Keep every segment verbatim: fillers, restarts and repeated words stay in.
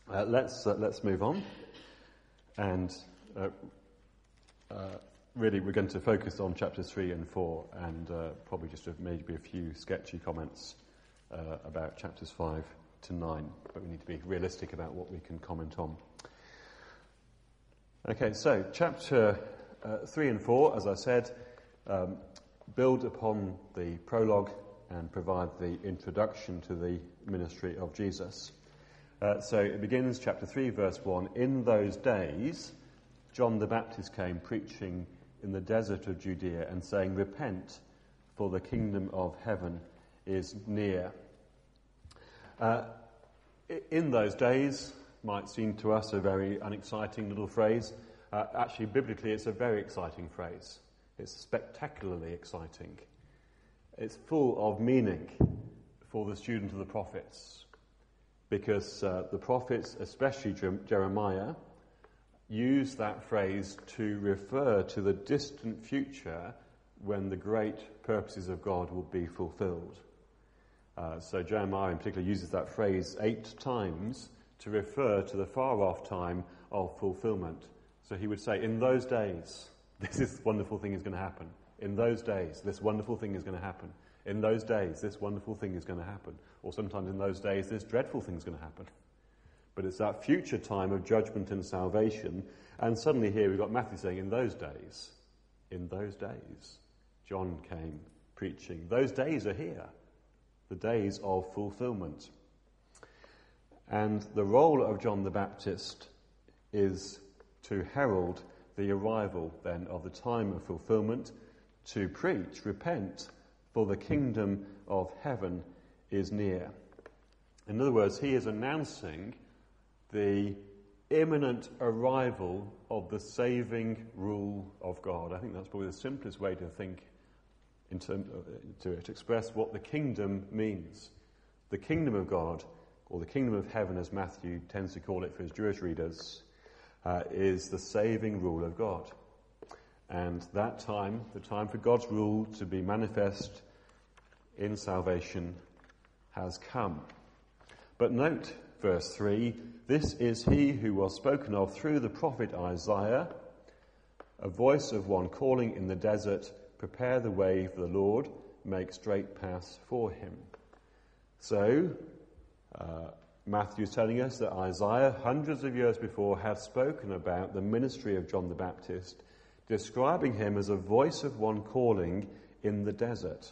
Uh, let's uh, let's move on, and uh, uh, really we're going to focus on chapters three and four, and uh, probably just a, maybe a few sketchy comments uh, about chapters five to nine. But we need to be realistic about what we can comment on. Okay, so chapter uh, three and four, as I said, um, build upon the prologue and provide the introduction to the ministry of Jesus. Uh, so it begins, chapter three, verse one. In those days, John the Baptist came preaching in the desert of Judea and saying, "Repent, for the kingdom of heaven is near." Uh, in those days might seem to us a very unexciting little phrase. Uh, actually, biblically, it's a very exciting phrase. It's spectacularly exciting. It's full of meaning for the student of the prophets. Because uh, the prophets, especially Jeremiah, use that phrase to refer to the distant future when the great purposes of God will be fulfilled. Uh, so Jeremiah in particular uses that phrase eight times to refer to the far-off time of fulfillment. So he would say, in those days, this is wonderful thing is going to happen. In those days, this wonderful thing is going to happen. In those days, this wonderful thing is going to happen. Or sometimes in those days, this dreadful thing is going to happen. But it's that future time of judgment and salvation. And suddenly here we've got Matthew saying, in those days, in those days, John came preaching. Those days are here. The days of fulfillment. And the role of John the Baptist is to herald the arrival then of the time of fulfillment, to preach, repent, for the kingdom of heaven is near. In other words, he is announcing the imminent arrival of the saving rule of God. I think that's probably the simplest way to think, in terms of, to, to express what the kingdom means. The kingdom of God, or the kingdom of heaven as Matthew tends to call it for his Jewish readers, uh, is the saving rule of God. And that time, the time for God's rule to be manifest in salvation, has come. But note, verse three, this is he who was spoken of through the prophet Isaiah, a voice of one calling in the desert, prepare the way for the Lord, make straight paths for him. So, uh, Matthew is telling us that Isaiah, hundreds of years before, had spoken about the ministry of John the Baptist, describing him as a voice of one calling in the desert.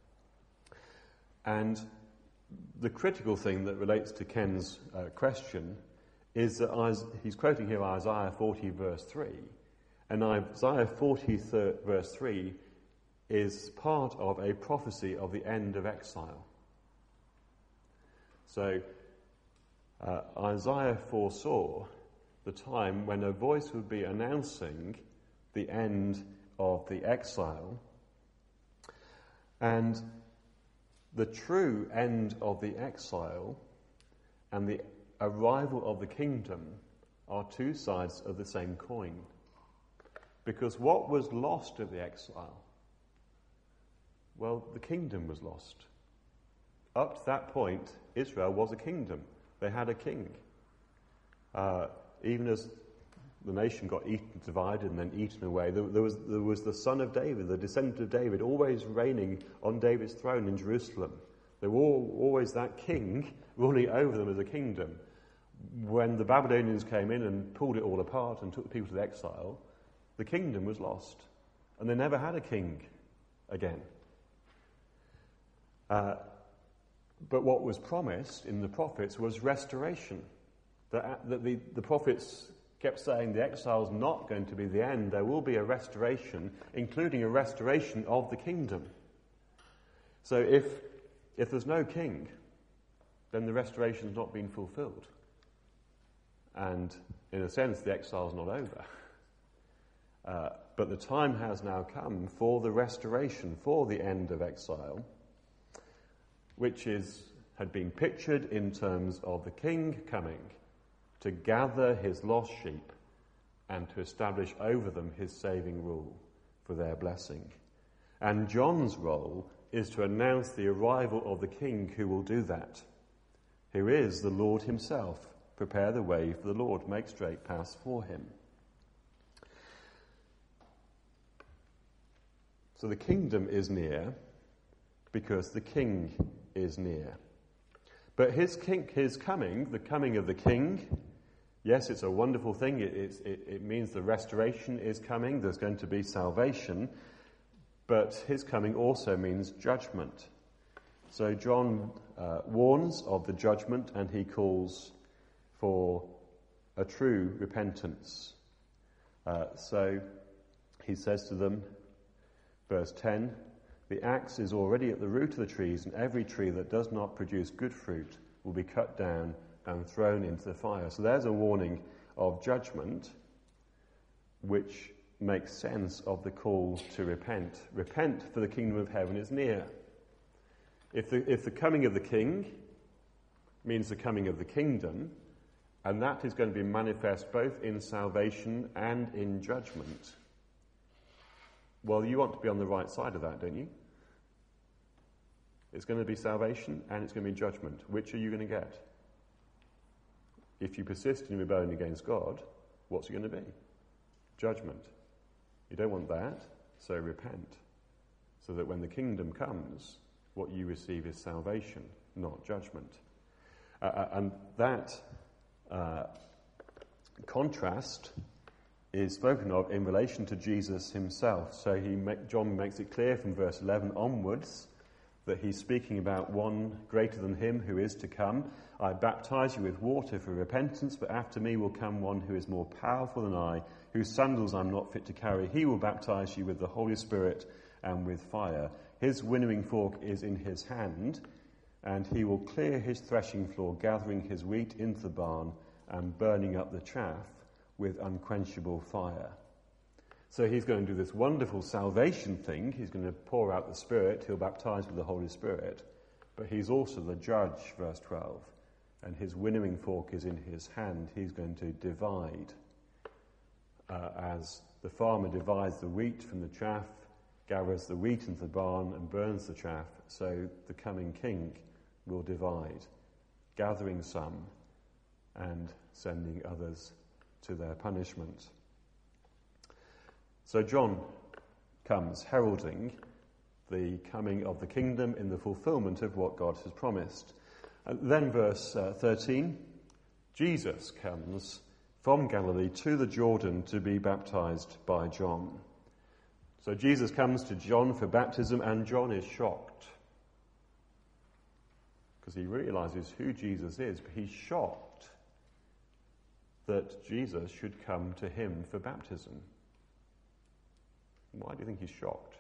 And the critical thing that relates to Ken's uh, question is that Is- he's quoting here Isaiah forty verse three. And Isaiah forty verse three is part of a prophecy of the end of exile. So uh, Isaiah foresaw the time when a voice would be announcing the end of the exile, and the true end of the exile and the arrival of the kingdom are two sides of the same coin. Because what was lost of the exile? Well, the kingdom was lost. Up to that point, Israel was a kingdom. They had a king. Uh, even as the nation got eaten, divided, and then eaten away, there, there, was, there was the son of David, the descendant of David, always reigning on David's throne in Jerusalem. There was always that king ruling over them as a kingdom. When the Babylonians came in and pulled it all apart and took the people to the exile, the kingdom was lost. And they never had a king again. Uh, but what was promised in the prophets was restoration. That, that the, the prophets kept saying the exile is not going to be the end. There will be a restoration, including a restoration of the kingdom. So if if there's no king, then the restoration's not been fulfilled. And in a sense, the exile's not over. Uh, but the time has now come for the restoration, for the end of exile, which is had been pictured in terms of the king coming to gather his lost sheep and to establish over them his saving rule for their blessing. And John's role is to announce the arrival of the king who will do that, who is the Lord himself, prepare the way for the Lord, make straight paths for him. So the kingdom is near because the king is near. But his king, his coming, the coming of the king, yes, it's a wonderful thing. It, it, it means the restoration is coming. There's going to be salvation. But his coming also means judgment. So John uh, warns of the judgment, and he calls for a true repentance. Uh, so he says to them, verse ten, "The axe is already at the root of the trees, and every tree that does not produce good fruit will be cut down and thrown into the fire." So there's a warning of judgment, which makes sense of the call to repent. Repent, for the kingdom of heaven is near. If the, if the coming of the king means the coming of the kingdom, and that is going to be manifest both in salvation and in judgment, well, you want to be on the right side of that, don't you? It's going to be salvation and it's going to be judgment. Which are you going to get? If you persist in rebellion against God, what's it going to be? Judgment. You don't want that, so repent. So that when the kingdom comes, what you receive is salvation, not judgment. Uh, and that uh, contrast is spoken of in relation to Jesus himself. So he make, John makes it clear from verse eleven onwards that he's speaking about one greater than him who is to come. "I baptize you with water for repentance, but after me will come one who is more powerful than I, whose sandals I'm not fit to carry. He will baptize you with the Holy Spirit and with fire. His winnowing fork is in his hand, and he will clear his threshing floor, gathering his wheat into the barn and burning up the chaff with unquenchable fire." So he's going to do this wonderful salvation thing. He's going to pour out the Spirit. He'll baptize with the Holy Spirit. But he's also the judge, verse twelve. And his winnowing fork is in his hand. He's going to divide. Uh, as the farmer divides the wheat from the chaff, gathers the wheat into the barn and burns the chaff, so the coming king will divide, gathering some and sending others to their punishment. So John comes heralding the coming of the kingdom in the fulfillment of what God has promised. And then verse uh, thirteen, Jesus comes from Galilee to the Jordan to be baptized by John. So Jesus comes to John for baptism, and John is shocked because he realizes who Jesus is, but he's shocked that Jesus should come to him for baptism. Why do you think he's shocked?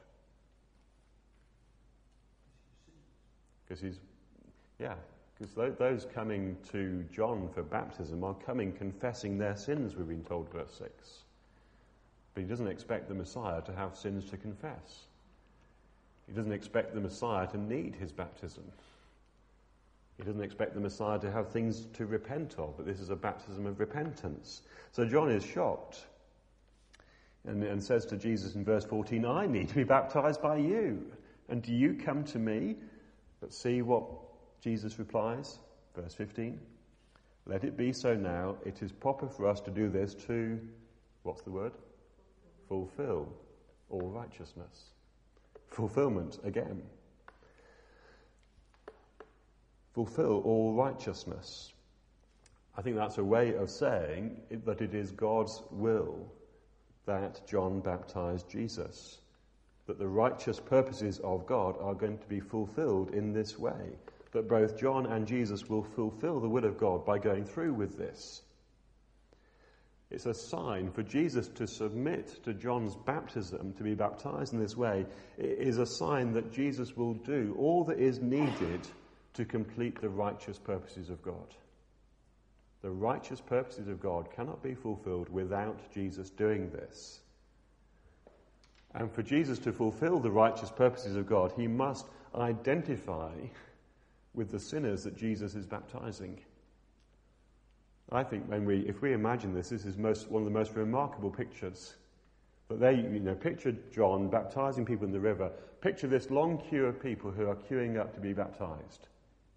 Because he's, yeah, because those coming to John for baptism are coming confessing their sins, we've been told, verse six. But he doesn't expect the Messiah to have sins to confess. He doesn't expect the Messiah to need his baptism. He doesn't expect the Messiah to have things to repent of, but this is a baptism of repentance. So John is shocked and, and says to Jesus in verse fourteen, "I need to be baptized by you, and do you come to me?" But see what Jesus replies, verse fifteen, "Let it be so now. It is proper for us to do this to," what's the word? "Fulfill all righteousness." Fulfillment again. Fulfill all righteousness. I think that's a way of saying that it is God's will that John baptized Jesus, that the righteous purposes of God are going to be fulfilled in this way, that both John and Jesus will fulfill the will of God by going through with this. It's a sign for Jesus to submit to John's baptism, to be baptized in this way. It is a sign that Jesus will do all that is needed to complete the righteous purposes of God. The righteous purposes of God cannot be fulfilled without Jesus doing this. And for Jesus to fulfill the righteous purposes of God, he must identify with the sinners that Jesus is baptizing. I think when we, if we imagine this, this is most, one of the most remarkable pictures. That they, you know, picture John baptizing people in the river. Picture this long queue of people who are queuing up to be baptized.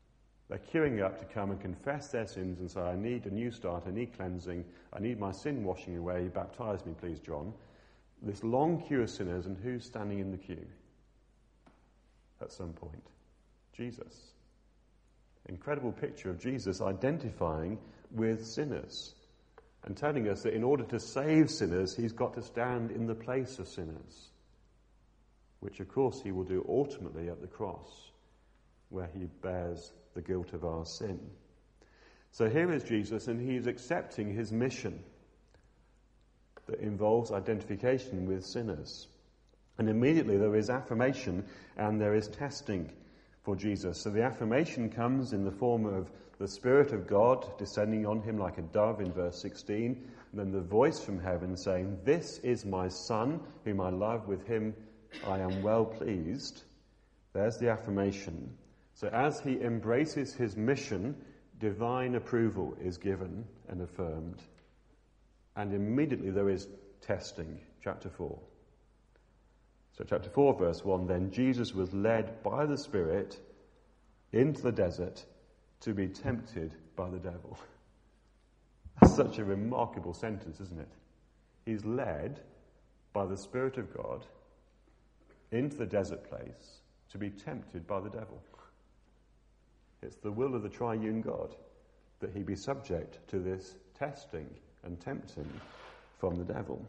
They're queuing up to come and confess their sins and say, I need a new start, I need cleansing, I need my sin washing away, baptize me please, John. This long queue of sinners, and who's standing in the queue at some point? Jesus. Incredible picture of Jesus identifying with sinners and telling us that in order to save sinners, he's got to stand in the place of sinners, which of course he will do ultimately at the cross, where he bears the guilt of our sin. So here is Jesus, and he is accepting his mission that involves identification with sinners. And immediately there is affirmation and there is testing for Jesus. So the affirmation comes in the form of the Spirit of God descending on him like a dove in verse sixteen, and then the voice from heaven saying, "This is my Son, whom I love, with him I am well pleased." There's the affirmation. So as he embraces his mission, divine approval is given and affirmed. And immediately there is testing, chapter four. So chapter four, verse one, then Jesus was led by the Spirit into the desert to be tempted by the devil. That's such a remarkable sentence, isn't it? He's led by the Spirit of God into the desert place to be tempted by the devil. It's the will of the triune God that he be subject to this testing and tempting from the devil.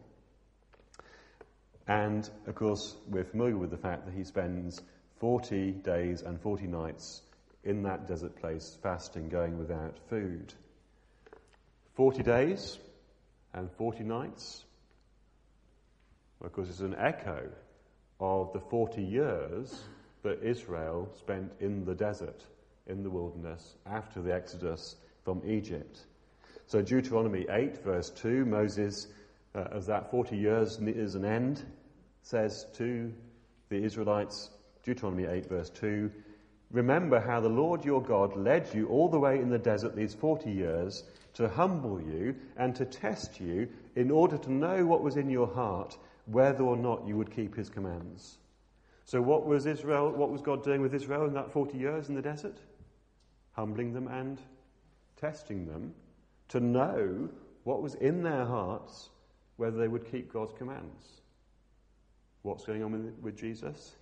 And, of course, we're familiar with the fact that he spends forty days and forty nights in that desert place, fasting, going without food. forty days and forty nights. Well, of course, it's an echo of the forty years that Israel spent in the desert, in the wilderness, after the Exodus from Egypt. So Deuteronomy eight, verse two, Moses, uh, as that forty years is an end, says to the Israelites, Deuteronomy eight, verse two, remember how the Lord your God led you all the way in the desert these forty years to humble you and to test you in order to know what was in your heart, whether or not you would keep his commands. So what was Israel, what was God doing with Israel in that forty years in the desert? Humbling them and testing them to know what was in their hearts, whether they would keep God's commands. What's going on with, with Jesus?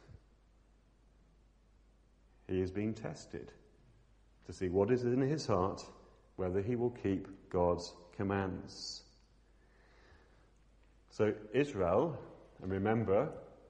He is being tested to see what is in his heart, whether he will keep God's commands. So Israel, and remember,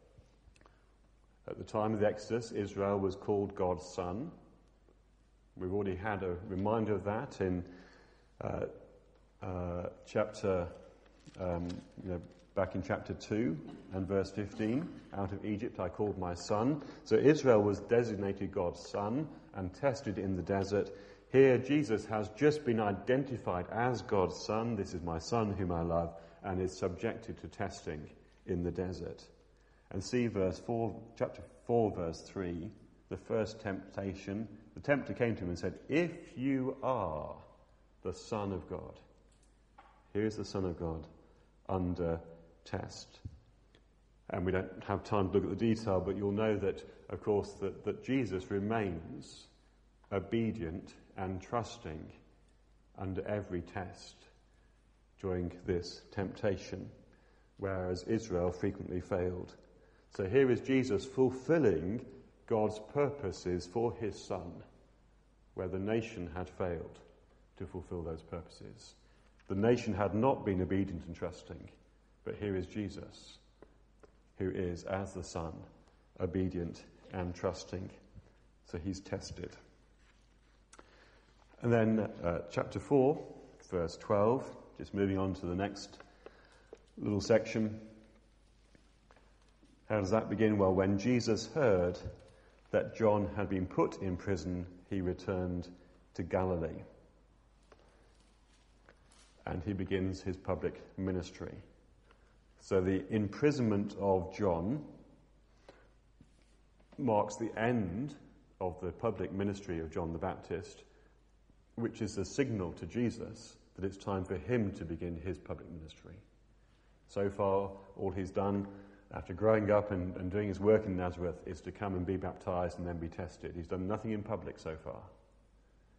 at the time of the Exodus, Israel was called God's son. We've already had a reminder of that in uh, uh, chapter, um, you know, back in chapter two and verse fifteen. Out of Egypt I called my son. So Israel was designated God's son and tested in the desert. Here Jesus has just been identified as God's son. This is my son whom I love, and is subjected to testing in the desert. And see verse four, chapter four, verse three, the first temptation. The tempter came to him and said, if you are the Son of God. Here is the Son of God under test. And we don't have time to look at the detail, but you'll know that, of course, that, that Jesus remains obedient and trusting under every test during this temptation, whereas Israel frequently failed. So here is Jesus fulfilling God's purposes for his Son, where the nation had failed to fulfill those purposes. The nation had not been obedient and trusting, but here is Jesus, who is, as the Son, obedient and trusting. So he's tested. And then uh, chapter four, verse twelve, just moving on to the next little section. How does that begin? Well, when Jesus heard that John had been put in prison, he returned to Galilee. And he begins his public ministry. So the imprisonment of John marks the end of the public ministry of John the Baptist, which is a signal to Jesus that it's time for him to begin his public ministry. So far, all he's done after growing up and, and doing his work in Nazareth is to come and be baptized and then be tested. He's done nothing in public so far.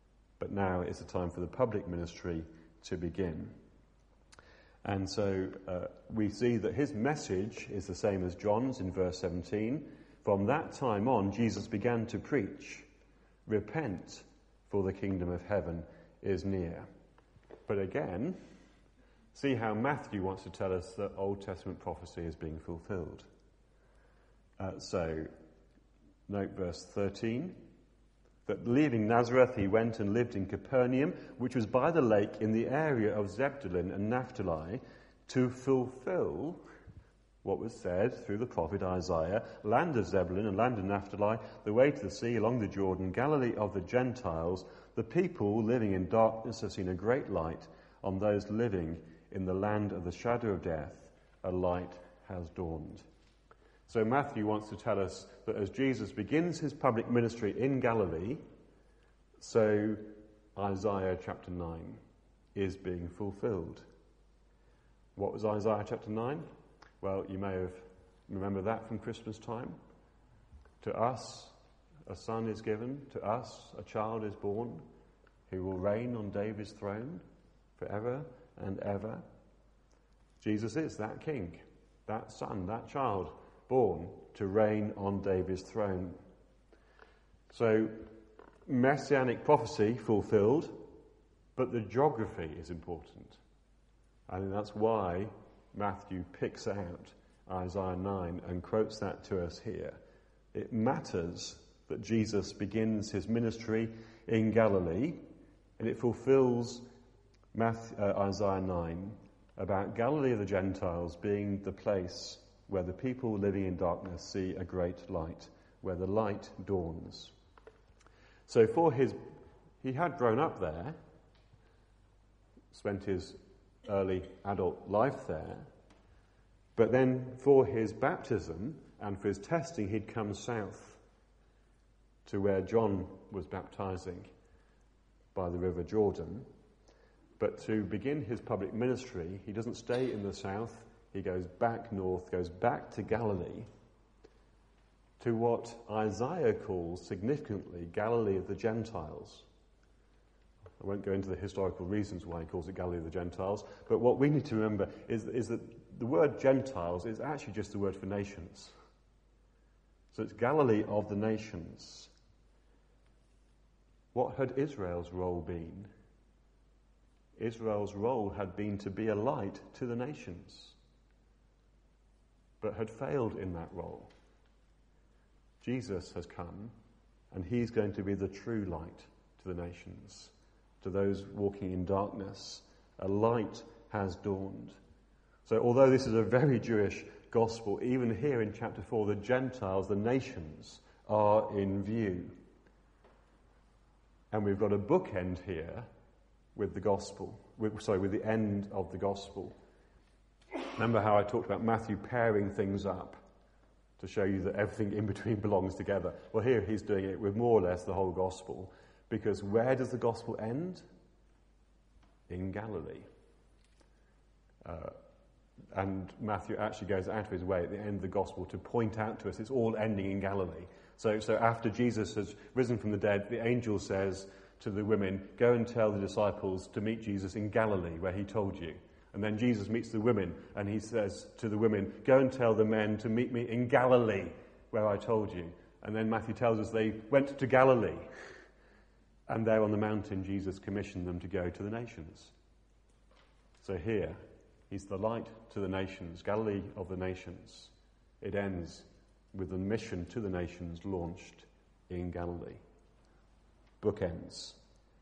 but now is the time for the public ministry to begin. And so uh, we see that his message is the same as John's in verse seventeen. From that time on, Jesus began to preach, "Repent, for the kingdom of heaven is near." But again, see how Matthew wants to tell us that Old Testament prophecy is being fulfilled. Uh, so, note verse thirteen, that leaving Nazareth he went and lived in Capernaum, which was by the lake in the area of Zebulun and Naphtali, to fulfill what was said through the prophet Isaiah, "Land of Zebulun and land of Naphtali, the way to the sea along the Jordan, Galilee of the Gentiles, the people living in darkness have seen a great light. On those living in the land of the shadow of death, a light has dawned." So Matthew wants to tell us that as Jesus begins his public ministry in Galilee, so Isaiah chapter nine is being fulfilled. What was Isaiah chapter nine? Well, you may have remember that from Christmas time. To us a son is given, to us a child is born, who will reign on David's throne forever and ever. Jesus is that king, that son, that child, born to reign on David's throne. So, messianic prophecy fulfilled, but the geography is important. I think that's why Matthew picks out Isaiah nine and quotes that to us here. It matters that Jesus begins his ministry in Galilee, and it fulfills Matthew, uh, Isaiah nine about Galilee of the Gentiles being the place where the people living in darkness see a great light, where the light dawns. So for his, he had grown up there, spent his early adult life there, but then for his baptism and for his testing, he'd come south to where John was baptizing by the River Jordan. But to begin his public ministry, he doesn't stay in the south. He goes back north, goes back to Galilee, to what Isaiah calls significantly Galilee of the Gentiles. I won't go into the historical reasons why he calls it Galilee of the Gentiles, but what we need to remember is, is that the word Gentiles is actually just the word for nations. So it's Galilee of the nations. What had Israel's role been? Israel's role had been to be a light to the nations, but had failed in that role. Jesus has come, and he's going to be the true light to the nations, to those walking in darkness. A light has dawned. So although this is a very Jewish gospel, even here in chapter four, the Gentiles, the nations, are in view. And we've got a bookend here with the gospel, with, sorry, with the end of the gospel. Remember how I talked about Matthew pairing things up to show you that everything in between belongs together? Well, here he's doing it with more or less the whole gospel, because where does the gospel end? In Galilee. Uh, and Matthew actually goes out of his way at the end of the gospel to point out to us it's all ending in Galilee. So, so after Jesus has risen from the dead, the angel says to the women, "Go and tell the disciples to meet Jesus in Galilee, where he told you." And then Jesus meets the women, and he says to the women, "Go and tell the men to meet me in Galilee, where I told you." And then Matthew tells us they went to Galilee. And there on the mountain, Jesus commissioned them to go to the nations. So here, he's the light to the nations, Galilee of the nations. It ends with the mission to the nations launched in Galilee. Bookends.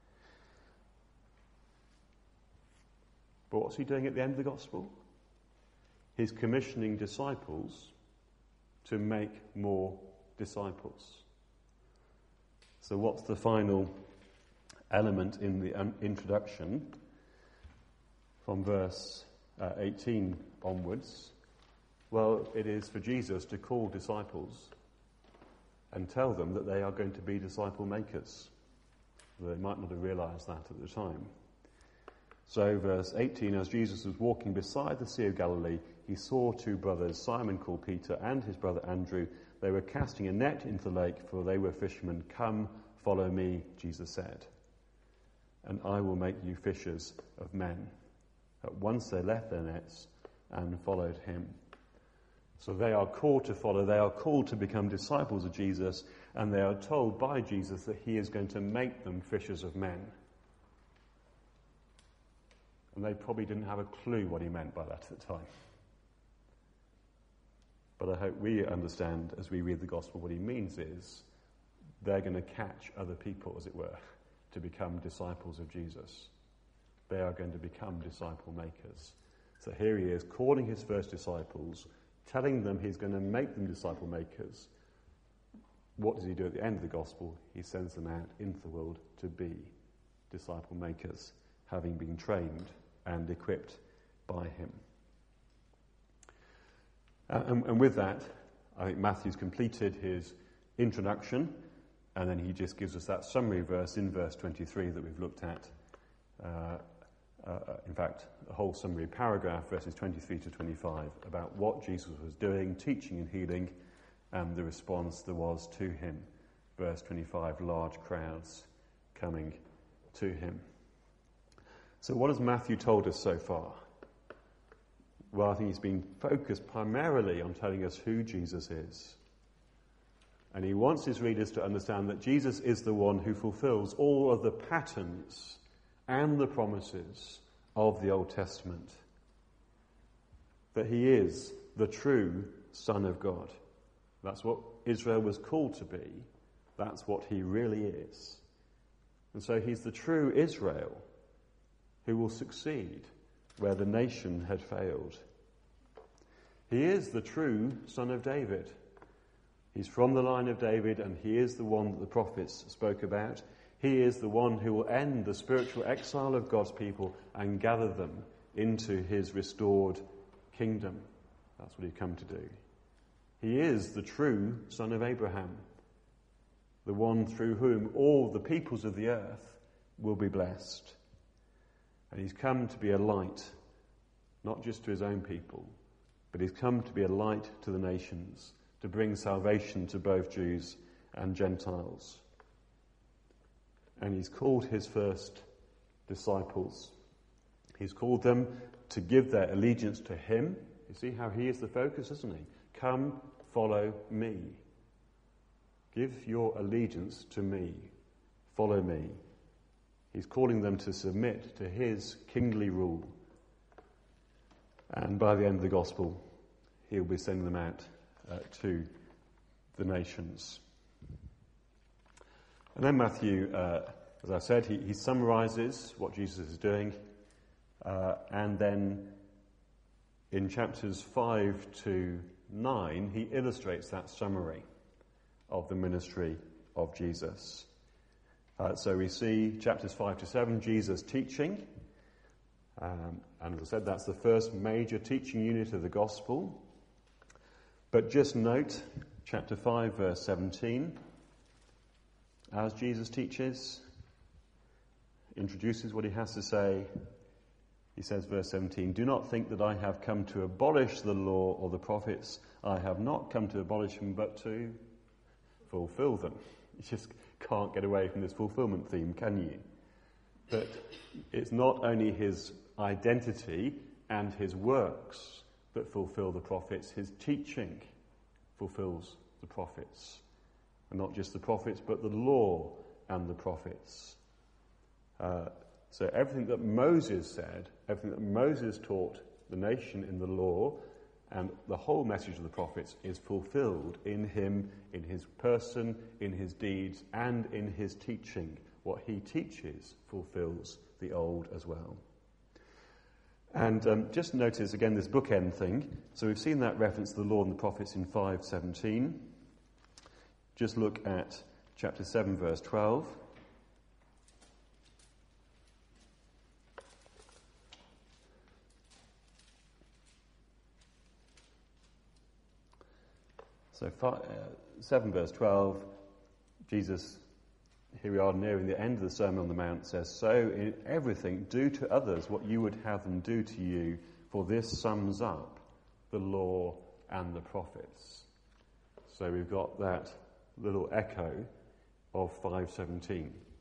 But what's he doing at the end of the gospel? He's commissioning disciples to make more disciples. So what's the final element in the um, introduction? From verse uh, eighteen onwards, well, it is for Jesus to call disciples and tell them that they are going to be disciple makers. They might not have realised that at the time. So verse eighteen, as Jesus was walking beside the Sea of Galilee, he saw two brothers, Simon called Peter and his brother Andrew. They were casting a net into the lake, for they were fishermen. "Come, follow me," Jesus said. and I will make you fishers of men. At once they left their nets and followed him. So they are called to follow, they are called to become disciples of Jesus, and they are told by Jesus that he is going to make them fishers of men. And they probably didn't have a clue what he meant by that at the time. But I hope we understand as we read the gospel what he means is they're going to catch other people, as it were, to become disciples of Jesus. They are going to become disciple makers. So here he is calling his first disciples, telling them he's going to make them disciple makers. What does he do at the end of the gospel? He sends them out into the world to be disciple makers, having been trained and equipped by him. Uh, and, and with that, I think Matthew's completed his introduction, and then he just gives us that summary verse in verse twenty-three that we've looked at. Uh, uh, in fact, a whole summary paragraph, verses twenty-three to twenty-five, about what Jesus was doing, teaching and healing, and the response there was to him. Verse twenty-five, large crowds coming to him. So what has Matthew told us so far? Well, I think he's been focused primarily on telling us who Jesus is. And he wants his readers to understand that Jesus is the one who fulfills all of the patterns and the promises of the Old Testament. That he is the true Son of God. That's what Israel was called to be. That's what he really is. And so he's the true Israel who will succeed where the nation had failed. He is the true Son of David. He's from the line of David, and he is the one that the prophets spoke about. He is the one who will end the spiritual exile of God's people and gather them into his restored kingdom. That's what he's come to do. He is the true Son of Abraham, the one through whom all the peoples of the earth will be blessed. And he's come to be a light, not just to his own people, but he's come to be a light to the nations, to bring salvation to both Jews and Gentiles. And he's called his first disciples. He's called them to give their allegiance to him. You see how he is the focus, isn't he? Come, follow me. Give your allegiance to me. Follow me. He's calling them to submit to his kingly rule. And by the end of the gospel, he'll be sending them out uh, to the nations. And then Matthew, uh, as I said, he, he summarizes what Jesus is doing. Uh, and then in chapters five to nine, he illustrates that summary of the ministry of Jesus. Uh, so we see chapters five to seven, Jesus teaching. Um, and as I said, that's the first major teaching unit of the gospel. But just note, chapter five, verse seventeen, as Jesus teaches, introduces what he has to say. He says, verse seventeen, "Do not think that I have come to abolish the law or the prophets. I have not come to abolish them, but to fulfill them." You just can't get away from this fulfillment theme, can you? But it's not only his identity and his works that fulfill the prophets, his teaching fulfills the prophets. And not just the prophets, but the law and the prophets. Uh, so everything that Moses said, everything that Moses taught the nation in the law, and the whole message of the prophets is fulfilled in him, in his person, in his deeds, and in his teaching. What he teaches fulfills the old as well. And um, just notice again this bookend thing. So we've seen that reference to the law and the prophets in five seventeen. Just look at chapter seven, verse twelve. So five, uh, seven, verse twelve, Jesus, here we are nearing the end of the Sermon on the Mount, says, "So in everything do to others what you would have them do to you, for this sums up the law and the prophets." So we've got that little echo of five seventeen.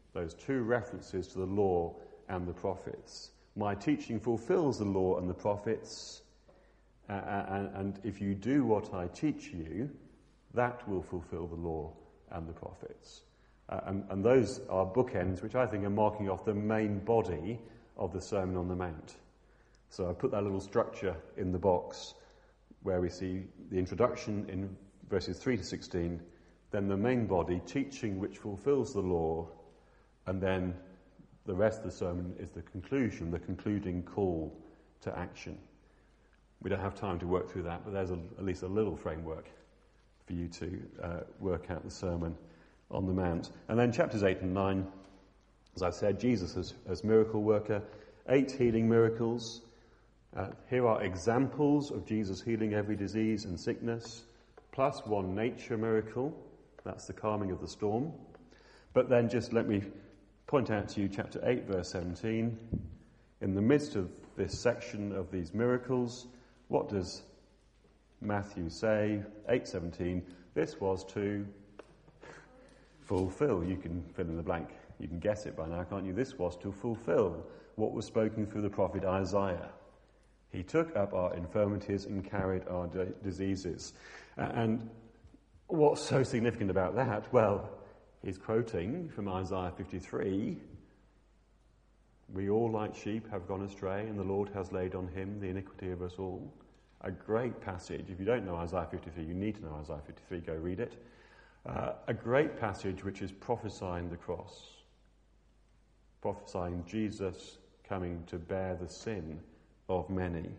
those two references to the law and the prophets. My teaching fulfills the law and the prophets, uh, and, and if you do what I teach you, that will fulfill the law and the prophets. Uh, and, and those are bookends which I think are marking off the main body of the Sermon on the Mount. So I put that little structure in the box where we see the introduction in verses three to sixteen, then the main body, teaching which fulfills the law, and then the rest of the sermon is the conclusion, the concluding call to action. We don't have time to work through that, but there's a, at least a little framework for you to uh, work out the Sermon on the Mount. And then chapters eight and nine, as I said, Jesus as, as miracle worker, eight healing miracles. Uh, here are examples of Jesus healing every disease and sickness, plus one nature miracle, that's the calming of the storm. But then just let me point out to you chapter eight, verse seventeen. In the midst of this section of these miracles, what does Matthew say? eight seventeen, this was to fulfill. You can fill in the blank. You can guess it by now, can't you? This was to fulfill what was spoken through the prophet Isaiah. He took up our infirmities and carried our d- diseases. And what's so significant about that? Well, he's quoting from Isaiah fifty-three. We all like sheep have gone astray, and the Lord has laid on him the iniquity of us all. A great passage. If you don't know Isaiah fifty-three, you need to know Isaiah fifty-three. Go read it. Uh, a great passage which is prophesying the cross. Prophesying Jesus coming to bear the sin of many.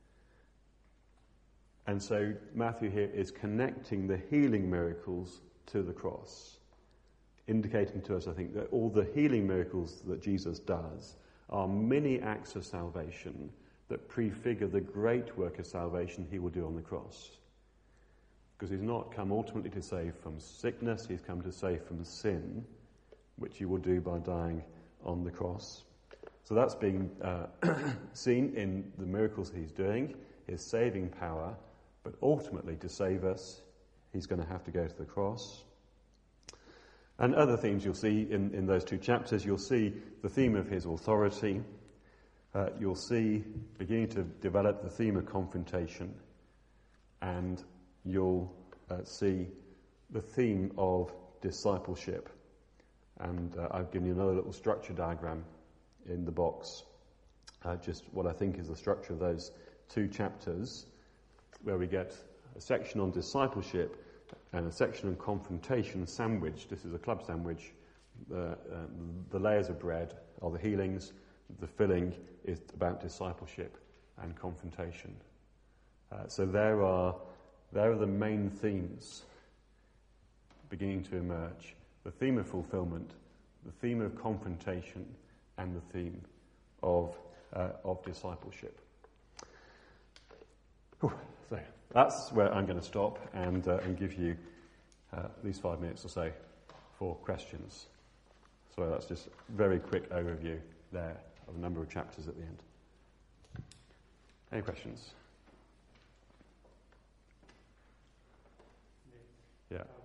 And so Matthew here is connecting the healing miracles to the cross, indicating to us, I think, that all the healing miracles that Jesus does are mini acts of salvation that prefigure the great work of salvation he will do on the cross. Because he's not come ultimately to save from sickness, he's come to save from sin, which he will do by dying on the cross. So that's being uh, seen in the miracles he's doing, his saving power, but ultimately to save us, he's going to have to go to the cross. And other themes you'll see in, in those two chapters, you'll see the theme of his authority, uh, you'll see beginning to develop the theme of confrontation, and you'll uh, see the theme of discipleship. And uh, I've given you another little structure diagram in the box, uh, just what I think is the structure of those two chapters, where we get a section on discipleship and a section on confrontation sandwiched. This is a club sandwich. Uh, uh, the layers of bread are the healings. The filling is about discipleship and confrontation. Uh, so there are there are the main themes beginning to emerge. The theme of fulfillment, the theme of confrontation, and the theme of uh, of discipleship. Whew. So that's where I'm going to stop and uh, and give you uh, at least five minutes or so for questions. So that's just a very quick overview there of a number of chapters at the end. Any questions? Yeah.